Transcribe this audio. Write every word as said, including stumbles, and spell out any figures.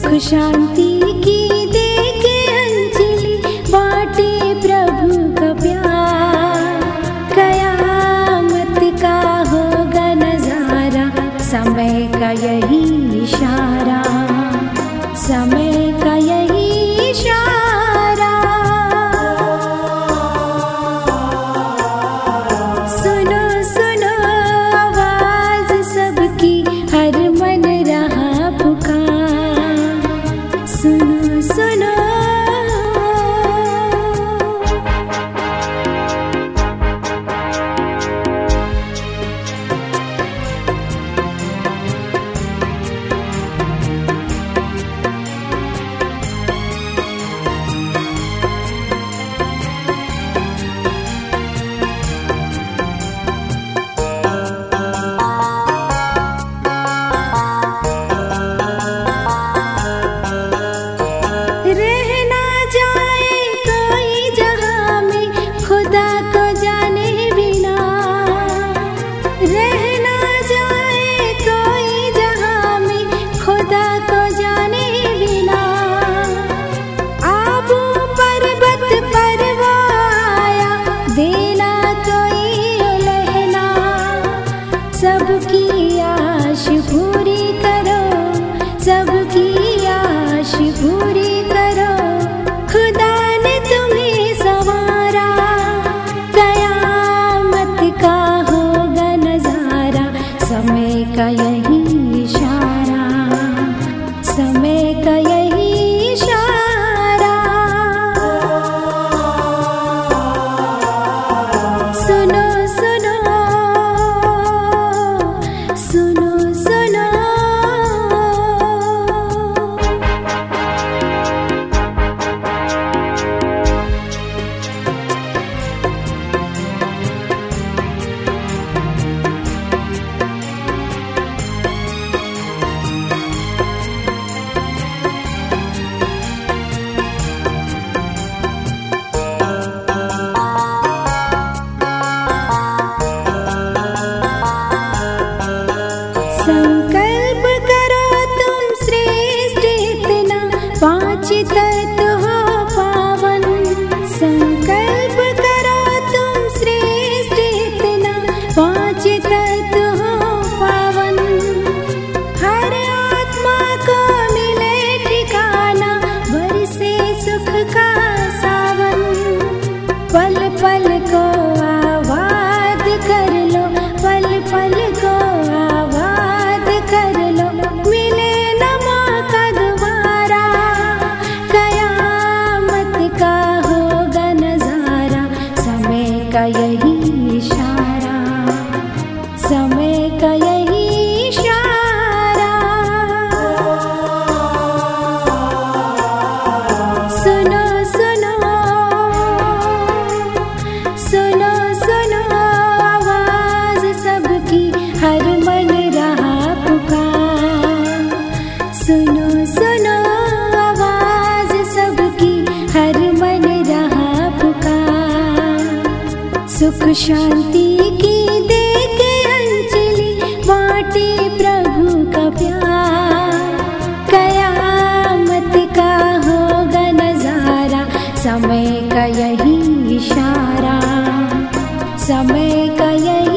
सुख शांति की दे के अंजलि बाटे प्रभु का प्यार। कयामत का होगा नजारा, समय का यही इशारा, समय का यही इशारा। सुनो सुनो आवाज सबकी, हर मन रहा पुकार। सुनो सुनो सबकी आश पूरी करो, सबकी आश पूरी करो। खुदा ने तुम्हें संवारा, कयामत का होगा नजारा, समय का यही इशारा, समय का यही इशारा। सुनो सुनो सुनो सुनो संकल्प करो तुम श्रेष्ठ इतना, पांच तत्व हो पावन। संकल्प करो तुम श्रेष्ठ इतना, पांच तत्व हो पावन। हर आत्मा को मिले ठिकाना, बरसे सुख का सावन। पल पल को आबाद कर लो, पल पल को आबाद कर लो, मिले न मौका दोबारा। कयामत का होगा नजारा, समय का यही इशारा, समय का यही इशारा। सुनो सुनो सुनो सुनो आवाज सबकी, हर मन रहा पुकार। सुनो सुनो आवाज सबकी, हर मन रहा पुकार। सुख शांति की दे के अंजलि बाटे प्रभु का प्यार। कयामत का होगा नजारा, समय का यही इशारा, समय का यही